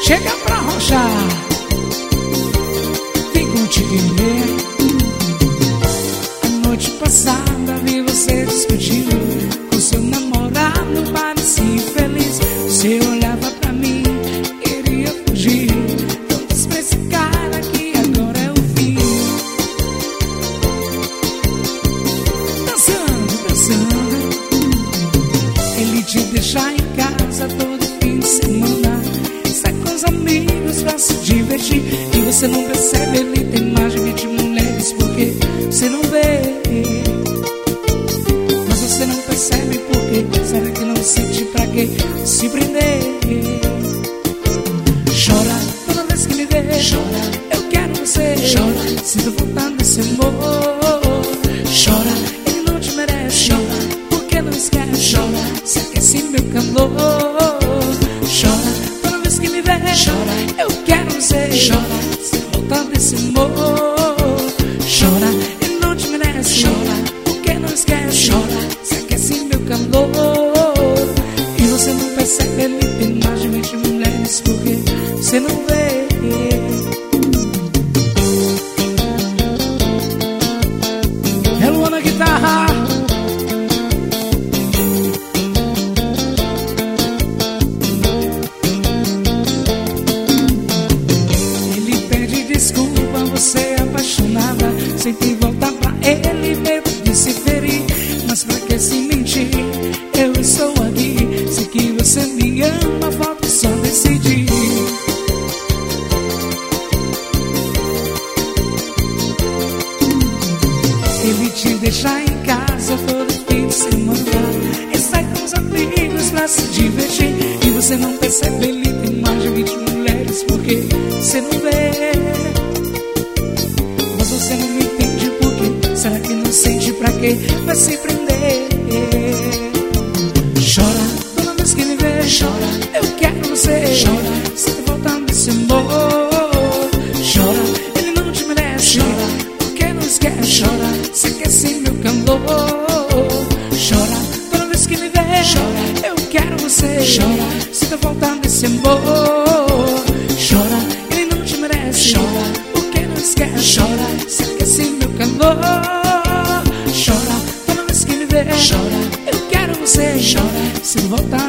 chega pra arrochar. Vem contigo. A noite passada vi você discutindo com seu namorado, parecia infeliz. Você olhava pra mim, queria fugir. Não diz pra esse cara que agora é o fim. Dançando, dançando, ele te deixa em casa todo fim de semana. Sai com os amigos pra se divertir. E você não percebe, ele tem mais de 20 mulheres. Porque você não vê, mas você não percebe por quê. Será que não sente pra quê se prender? Chora toda vez que me vê. Chora, eu quero você. Chora, sinto vontade desse amor. Chora, ele não te merece. Chora, porque não esquece. Chora, se aquece meu calor. Chora toda vez que me vê. Chora, eu quero você. Chora, sinto vontade desse amor. Chora, ele não te merece. Chora, porque não esquece. Chora, se aquece meu calor. E você não percebe, ele tem mais de 20 mulheres. Porque você não vê. É Luan na guitarra. Ele pede desculpa, você é apaixonada. Sempre volta pra ele, medo de se ferir. Mas pra que se mentir? Eu estou aqui. Sei que você me ama, falta só decidir. Ele te deixa em casa todo fim de semana. E sai com os amigos pra se divertir. E você não percebe, ele tem mais de 20 mulheres. Porque você não vê, mas você não me entende por quê. Será que não sente pra quê? Vai se prender. Chora toda vez que me vê. Chora, eu quero você. Chora, sempre voltando desse amor. Chora, ele não te merece. Chora, porque não esquece. Chora, se aquece meu calor. Chora toda vez que me vê. Chora, eu quero você. Chora, sempre voltando desse amor. Chora, ele não te merece. Chora, porque não esquece. Chora, se aquece meu calor. Chora toda vez que me vê. Chora, eu quero você. Chora, se voltar